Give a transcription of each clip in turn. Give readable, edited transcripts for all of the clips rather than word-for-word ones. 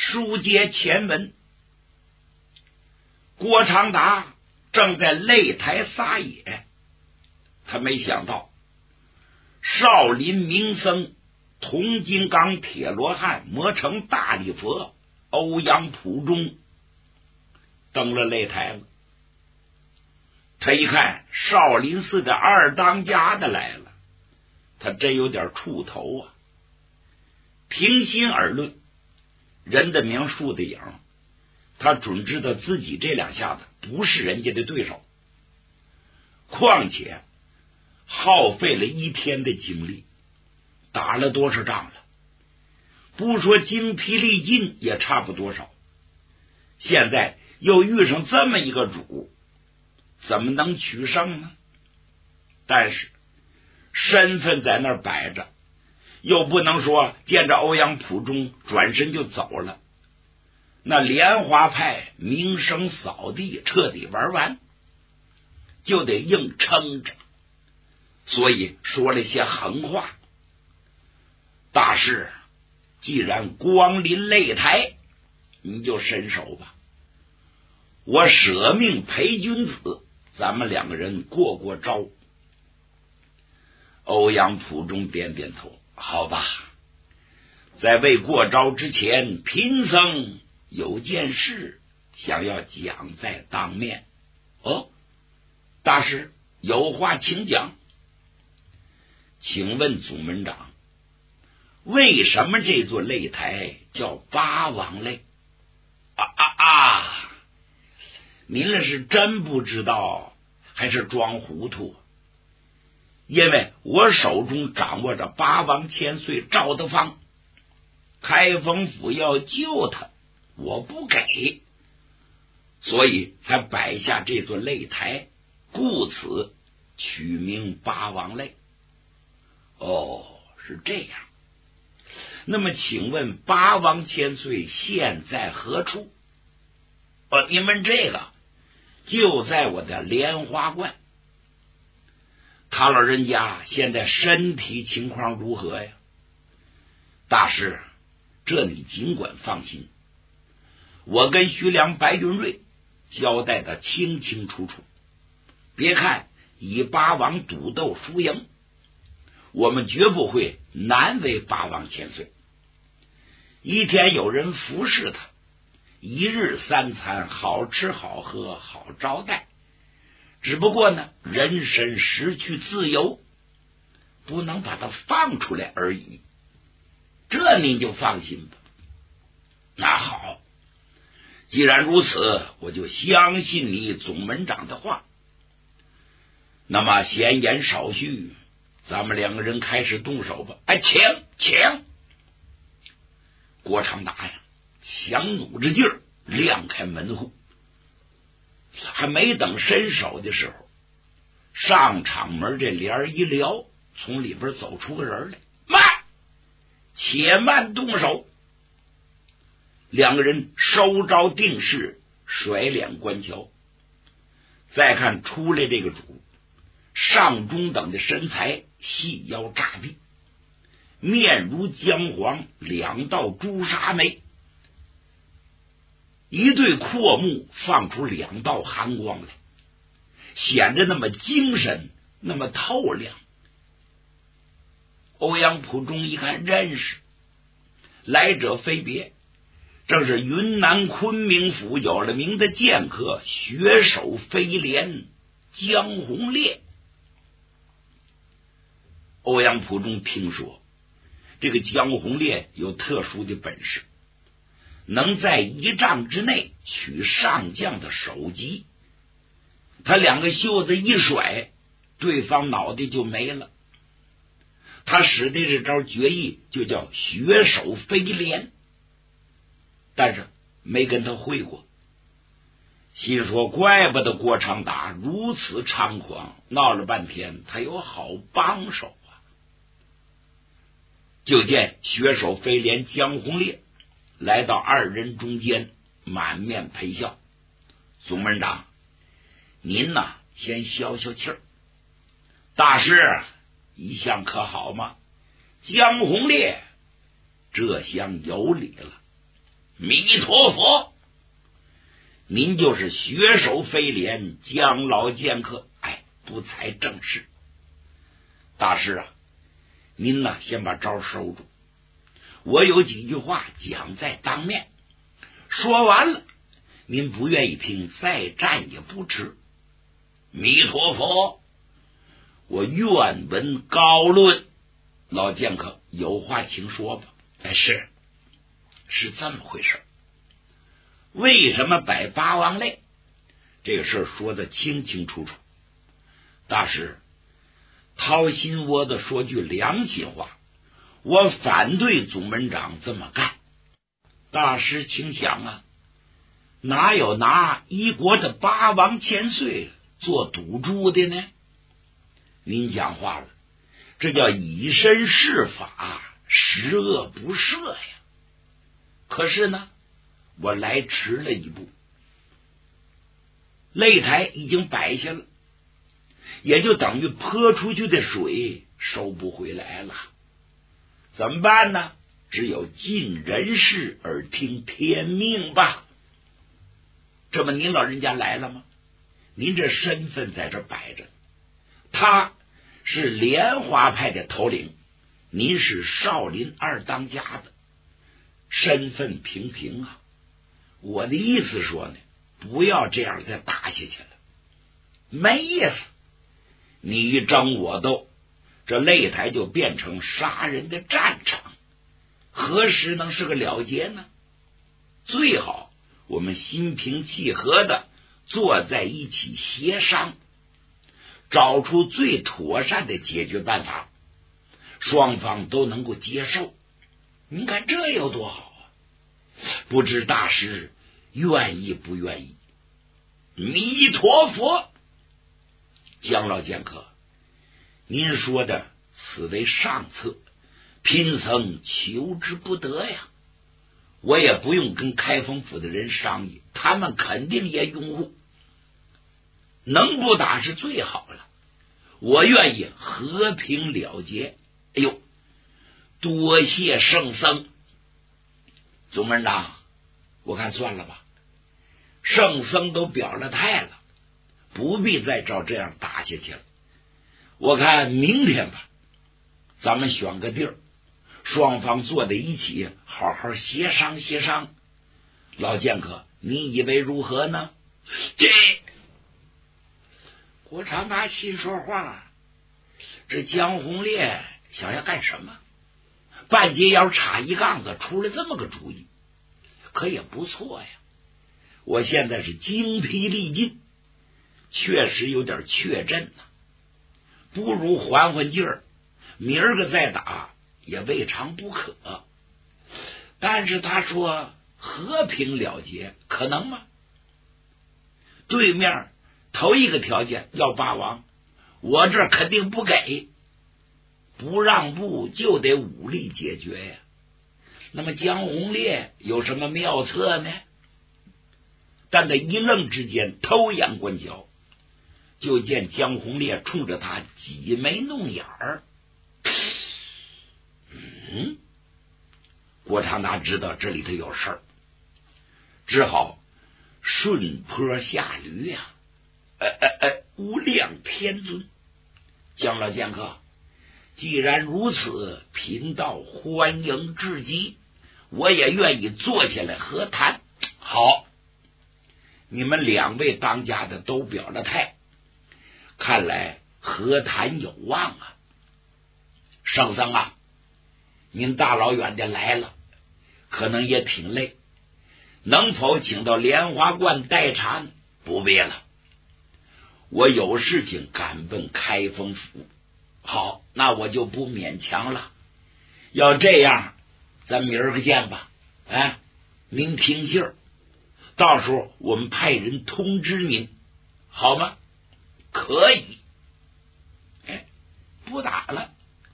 书接前文，郭长达正在擂台撒野，他没想到少林名僧铜金刚铁罗汉磨成大力佛欧阳普中登了擂台了。他一看少林寺的二当家的来了，他真有点怵头啊。平心而论，人的名树的影，他准知道自己这两下子不是人家的对手，况且耗费了一天的精力，打了多少仗了，不说精疲力尽也差不多少，现在又遇上这么一个主，怎么能取胜呢？但是身份在那儿摆着，又不能说见着欧阳普中转身就走了，那莲花派名声扫地，彻底玩完，就得硬撑着，所以说了些横话。大师，既然光临擂台，你就伸手吧，我舍命陪君子，咱们两个人过过招。欧阳普中点点头，好吧，在未过招之前，贫僧有件事想要讲在当面。哦，大师有话请讲。请问总门长，为什么这座擂台叫八王擂？您那是真不知道还是装糊涂？因为我手中掌握着八王千岁赵德芳，开封府要救他，我不给，所以才摆下这座擂台，故此取名八王擂。哦，是这样。那么请问八王千岁现在何处？你问这个，就在我的莲花观。他老人家现在身体情况如何呀？大师，这你尽管放心，我跟徐良、白云瑞交代的清清楚楚，别看以八王赌斗输赢，我们绝不会难为八王千岁。一天有人服侍他，一日三餐好吃好喝好招待，只不过呢，人身失去自由，不能把他放出来而已，这您就放心吧。那好，既然如此，我就相信你总门长的话。那么闲言少叙，咱们两个人开始动手吧。请！郭长达呀，想努着劲儿亮开门户，还没等伸手的时候，上场门这帘一撩，从里边走出个人来。且慢动手！两个人收招定势，甩脸观瞧。再看出来这个主，上中等的身材，细腰炸臂，面如姜黄，两道朱砂眉，一对阔目放出两道寒光来，显着那么精神，那么透亮。欧阳普中一看认识，来者非别，正是云南昆明府有了名的剑客血手飞廉江红烈。欧阳普中听说这个江红烈有特殊的本事，能在一丈之内取上将的首级，他两个袖子一甩，对方脑袋就没了。他使的这招绝艺就叫血手飞廉，但是没跟他会过，心说怪不得郭长达如此猖狂，闹了半天他有好帮手啊。就见血手飞廉江红烈来到二人中间，满面陪笑。总门长，您呐先消消气儿。大师一向可好吗？江红烈这厢有礼了。 弥陀佛，您就是血手飞廉，将老剑客，不才正事。大师啊，您呢先把招收住，我有几句话讲在当面，说完了您不愿意听，再战也不迟。弥陀佛，我愿闻高论。老剑客，有话请说吧。是这么回事。为什么摆八王擂？这个事说得清清楚楚。大师，掏心窝子说句良心话，我反对总门长这么干。大师请想啊，哪有拿一国的八王千岁做赌注的呢？您讲话了，这叫以身试法，十恶不赦呀。可是呢，我来迟了一步，擂台已经摆下了，也就等于泼出去的水收不回来了。怎么办呢？只有尽人事而听天命吧。这么您老人家来了吗？您这身份在这摆着，他是莲花派的头领，您是少林二当家的，身份平平啊。我的意思说呢，不要这样再打下去了，没意思。你一争我斗，这擂台就变成杀人的战场，何时能是个了结呢？最好我们心平气和的坐在一起协商，找出最妥善的解决办法，双方都能够接受。您看这有多好啊！不知大师愿意不愿意？弥陀佛，姜老剑客，您说的此为上策，贫僧求之不得呀。我也不用跟开封府的人商议，他们肯定也拥护，能不打是最好了。我愿意和平了结。哎呦，多谢圣僧。总门长，我看算了吧，圣僧都表了态了，不必再照这样打下去了。我看明天吧，咱们选个地儿，双方坐在一起好好协商协商。老剑客，你以为如何呢？郭长达心说话，这江红烈想要干什么？半截腰插一杠子，出了这么个主意，可也不错呀。我现在是精疲力尽，确实有点确诊了，不如缓缓劲儿，明儿个再打也未尝不可。但是他说和平了结，可能吗？对面头一个条件要八王，我这肯定不给，不让步就得武力解决呀。那么江红烈有什么妙策呢？但在一愣之间，偷眼观瞧，就见江红烈冲着他挤眉弄眼儿。郭长达知道这里头有事儿，只好顺坡下驴呀。无量天尊，江老剑客，既然如此，贫道欢迎至极，我也愿意坐下来和谈。好，你们两位当家的都表了态，看来和谈有望啊。圣僧啊，您大老远的来了，可能也挺累，能否请到莲花观待茶呢？不必了，我有事情赶奔开封府。好，那我就不勉强了。要这样，咱明儿个见吧。您听信儿，到时候我们派人通知您，好吗？可以。不打了。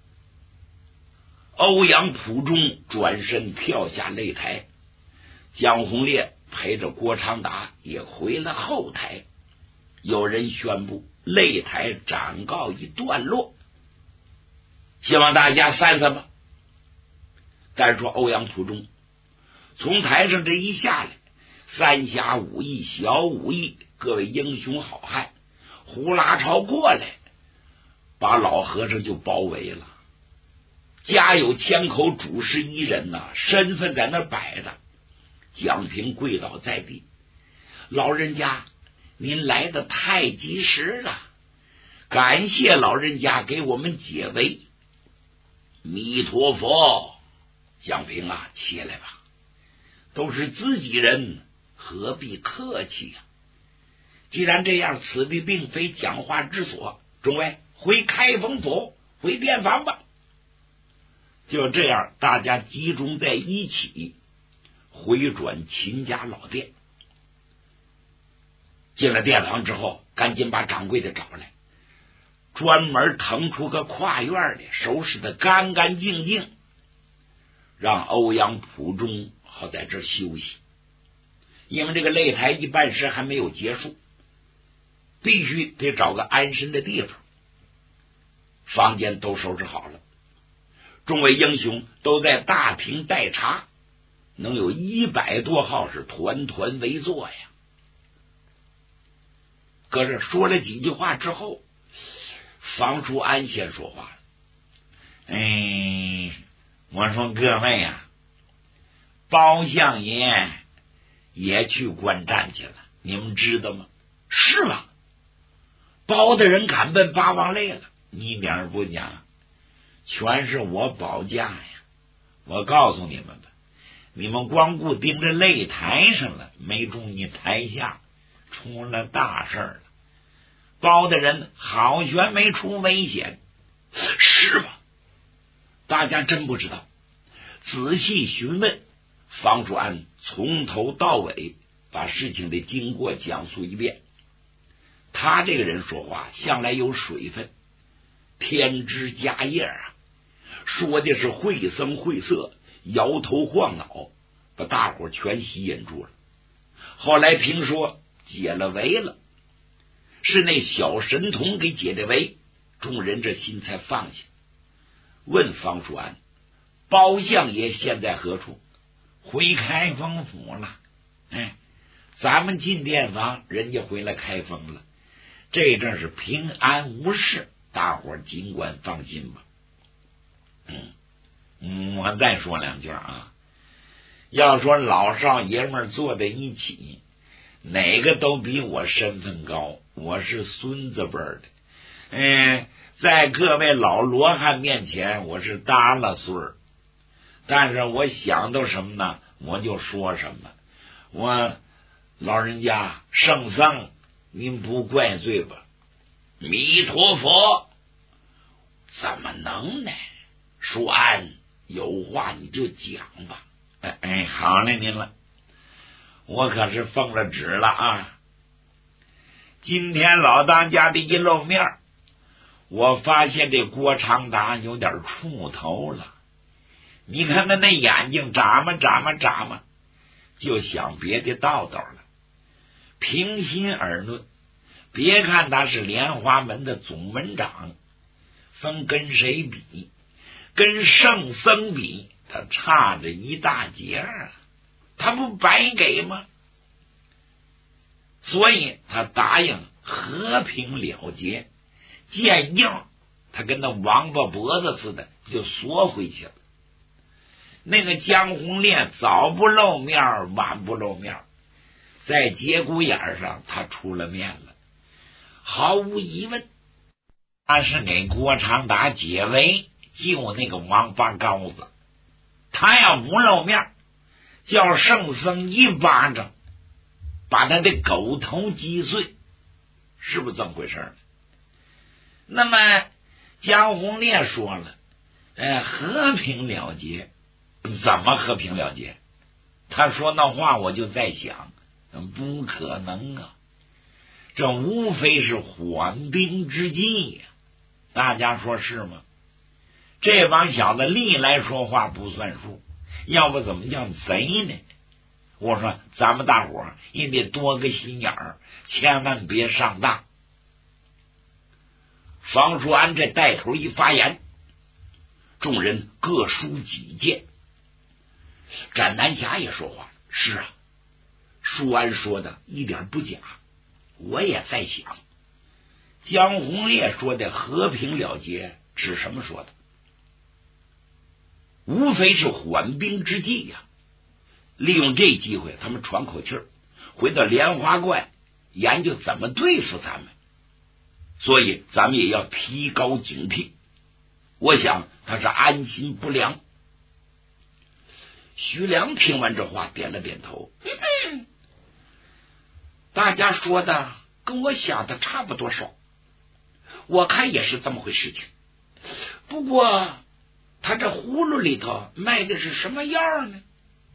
欧阳普中转身跳下擂台，江红烈陪着郭长达也回了后台。有人宣布擂台暂告一段落，希望大家散散吧。再说欧阳普中从台上这一下来，三侠五义、小武艺，各位英雄好汉呼啦朝过来，把老和尚就包围了。家有千口，主事一人呐，身份在那摆着。蒋平跪倒在地，老人家，您来的太及时了，感谢老人家给我们解围。弥陀佛，蒋平啊，起来吧，都是自己人，何必客气呀？既然这样，此地并非讲话之所，众位回开封府，回殿房吧。就这样，大家集中在一起，回转秦家老店。进了殿房之后，赶紧把掌柜的找来，专门腾出个跨院来，收拾的干干净净，让欧阳普忠好在这休息。因为这个擂台一半时还没有结束，必须得找个安身的地方。房间都收拾好了，众位英雄都在大厅待茶，能有100多号是团团围坐呀。可是说了几句话之后，房叔安先说话了：“我说各位呀，包相爷也去观战去了，你们知道吗？”“是吗？包大人赶奔八王累了，你一点不讲，全是我保驾呀。我告诉你们吧，你们光顾盯着擂台上了，没注意台下出了大事了。包大人好悬没出危险。”“是吗？大家真不知道。”仔细询问，房叔安从头到尾把事情的经过讲述一遍。他这个人说话向来有水分，天之迦叶啊，说的是绘声绘色，摇头晃脑，把大伙全吸引住了。后来听说解了围了，是那小神童给解的围，众人这心才放下。问房叔安：“包相爷现在何处？”“回开封府了。”“咱们进殿房，人家回来开封了，这正是平安无事，大伙尽管放心吧。”“我再说两句啊，要说老少爷们坐在一起，哪个都比我身份高，我是孙子辈的。在各位老罗汉面前，我是耷拉岁儿，但是我想到什么呢，我就说什么。我老人家圣僧，您不怪罪吧？”“弥陀佛，怎么能呢？叔安，有话你就讲吧。”“好嘞，您了，我可是奉了旨了啊！今天老当家的一露面，我发现这郭长达有点触头了。你看他那眼睛眨嘛眨嘛眨嘛，就想别的道道了。平心而论，别看他是莲花门的总门长，分跟谁比？跟圣僧比，他差着一大截啊，他不白给吗？所以他答应和平了结，见硬他跟那王八脖子似的就缩回去了。那个江红烈早不露面，晚不露面，在节骨眼上他出了面了。毫无疑问，他是给郭长达解围，救那个王八羔子。他要不露面，叫圣僧一巴掌把他的狗头击碎，是不是这么回事？那么江红烈说了，和平了结，怎么和平了结？他说那话我就在想，不可能啊，这无非是缓兵之计呀。大家说是吗？这帮小子历来说话不算数，要不怎么叫贼呢？我说咱们大伙也得多个心眼儿，千万别上当。房叔安这带头一发言，众人各抒己见。 展南侠也说话了，是啊，舒安说的一点不假，我也在想，江红烈说的和平了结是什么说的？无非是缓兵之计呀，利用这机会他们喘口气儿，回到莲花观研究怎么对付咱们，所以咱们也要提高警惕。我想他是安心不良。徐良听完这话点了点头，大家说的跟我想的差不多少，我看也是这么回事情。不过他这葫芦里头卖的是什么样呢？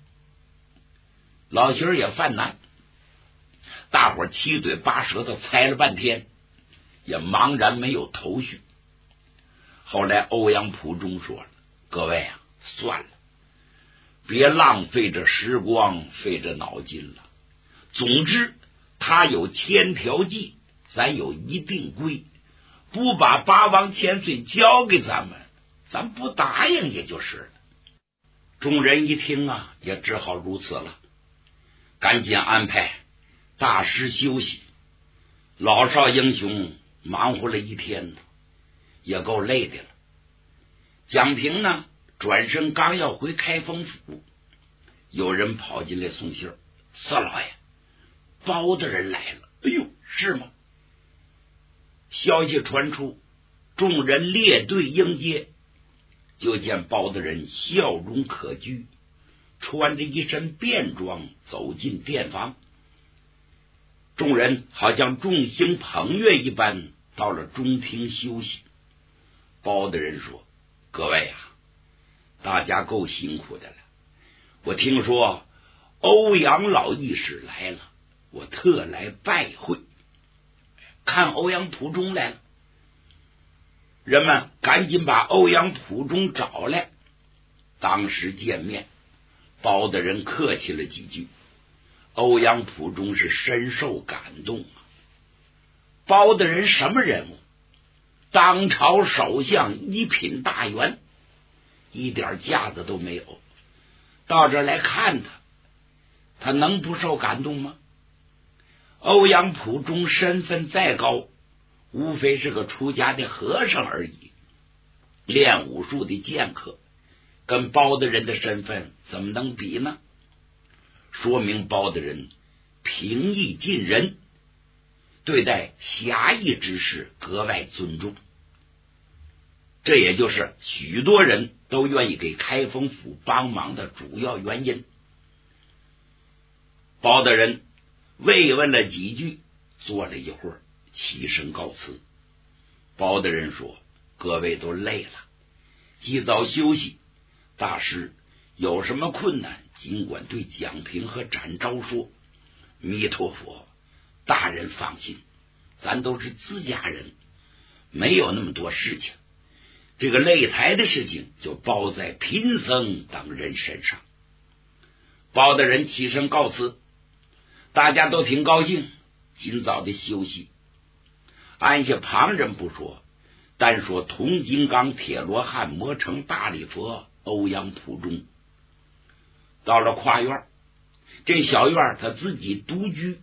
老邢也犯难，大伙七嘴八舌的猜了半天，也茫然没有头绪。后来欧阳普中说了，各位啊，算了，别浪费这时光，费这脑筋了。总之他有千条计，咱有一定规，不把八王千岁交给咱们，咱不答应也就是了。众人一听啊，也只好如此了，赶紧安排大师休息。老少英雄忙活了一天呢，也够累的了。蒋平呢，转身刚要回开封府，有人跑进来送信儿，四老爷，包大人来了。哎呦，是吗？消息传出，众人列队迎接，就见包大人笑容可掬，穿着一身便装走进殿房。众人好像众星捧月一般，到了中厅休息。包大人说，各位啊，大家够辛苦的了，我听说欧阳老义士来了，我特来拜会。看欧阳普中来了，人们赶紧把欧阳普中找来。当时见面，包大人客气了几句，欧阳普中是深受感动啊。包大人什么人物？当朝首相，一品大员，一点架子都没有。到这儿来看他能不受感动吗？欧阳普中身份再高，无非是个出家的和尚而已，练武术的剑客，跟包大人的身份怎么能比呢？说明包大人平易近人，对待侠义之士格外尊重，这也就是许多人都愿意给开封府帮忙的主要原因。包大人慰问了几句，坐了一会儿，起身告辞。包大人说，各位都累了，及早休息，大师有什么困难尽管对蒋平和展昭说。弥陀佛，大人放心，咱都是自家人，没有那么多事情，这个擂台的事情就包在贫僧等人身上。包大人起身告辞，大家都挺高兴，尽早的休息。按下旁人不说，单说铜金刚铁罗汉魔城大礼佛欧阳普中。到了跨院，这小院他自己独居，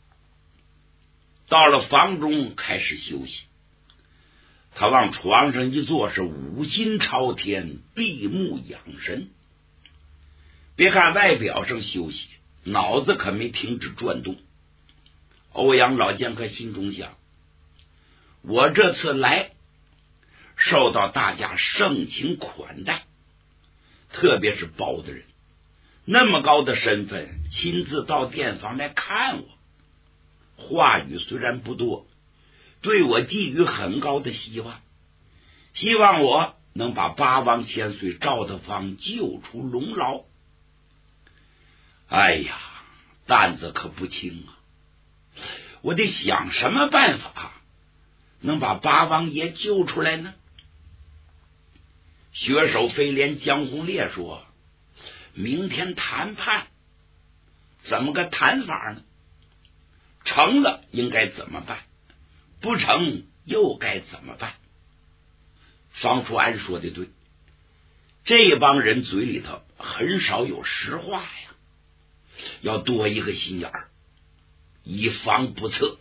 到了房中开始休息。他往床上一坐，是五心朝天，闭目养神。别看外表上休息，脑子可没停止转动。欧阳老剑客心中想，我这次来受到大家盛情款待，特别是包大人那么高的身份，亲自到殿房来看我，话语虽然不多，对我寄予很高的希望，希望我能把八王千岁赵德芳救出龙牢。哎呀，担子可不轻啊！我得想什么办法能把八王爷救出来呢？血手飞廉江红烈说，明天谈判，怎么个谈法呢？成了应该怎么办？不成又该怎么办？方叔安说的对，这帮人嘴里头很少有实话呀，要多一个心眼儿，以防不测。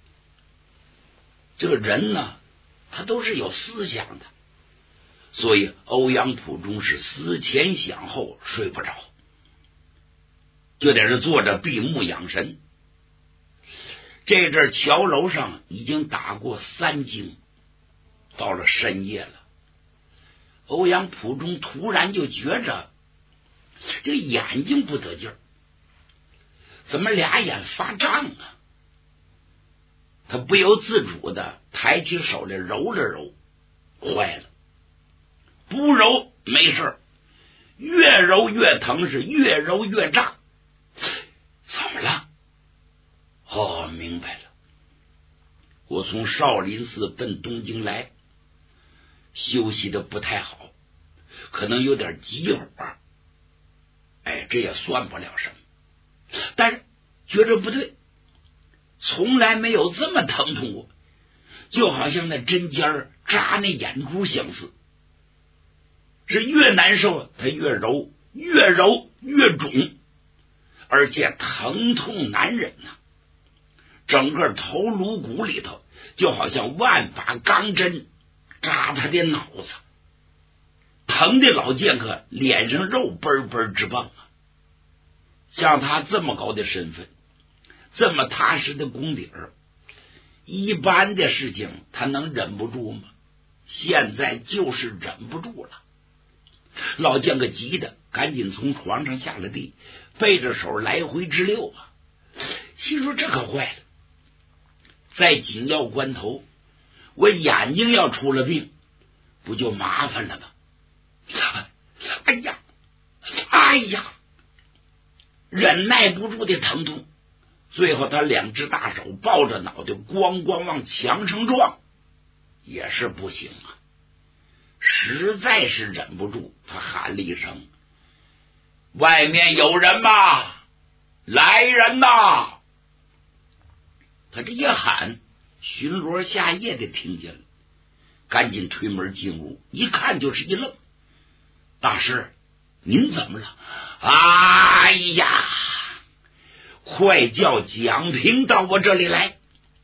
这个人呢，他都是有思想的，所以欧阳普忠是思前想后，睡不着，就在这坐着闭目养神。这阵桥楼上已经打过3更，到了深夜了。欧阳普忠突然就觉着这眼睛不得劲儿，怎么俩眼发胀啊？他不由自主的抬起手来揉了揉，坏了，不揉没事，越揉越疼，是越揉越胀。怎么了？哦，明白了，我从少林寺奔东京来，休息的不太好，可能有点急火。哎，这也算不了什么，但是觉着不对，从来没有这么疼痛过，就好像那针尖扎那眼珠相似。是越难受他越揉，越揉越肿，而且疼痛难忍呐，整个头颅骨里头就好像万把钢针扎他的脑子，疼的老剑客脸上肉嘣嘣直蹦啊！像他这么高的身份，这么踏实的功底儿，一般的事情他能忍不住吗？现在就是忍不住了。老剑客急的赶紧从床上下了地，背着手来回直溜啊！心说这可坏了，在紧要关头，我眼睛要出了病，不就麻烦了吗？哎呀，哎呀！忍耐不住的疼痛，最后他2只大手抱着脑袋咣咣往墙上撞，也是不行啊！实在是忍不住，他喊了一声：“外面有人吗？来人呐！”他这一喊，巡逻下夜的听见了，赶紧推门进屋，一看就是一愣：“大师，您怎么了？”哎呀，快叫蒋平到我这里来！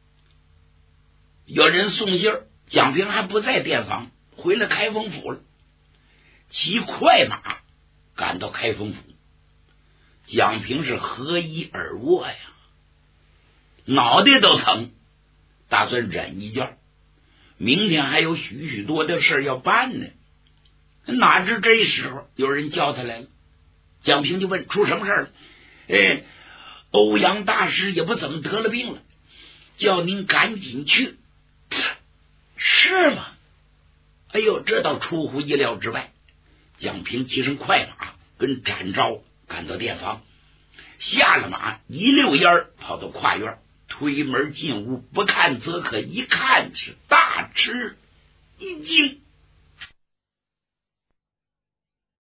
有人送信儿，蒋平还不在店房，回了开封府了。骑快马赶到开封府，蒋平是合衣而卧呀，脑袋都疼，打算忍一觉，明天还有许许多的事要办呢。哪知这时候有人叫他来了，蒋平就问出什么事了？欧阳大师也不怎么得了病了，叫您赶紧去。是吗？哎呦，这倒出乎意料之外。蒋平骑上快马，跟展昭赶到店房，下了马，一溜烟跑到跨院，推门进屋，不看则可，一看是大吃一惊。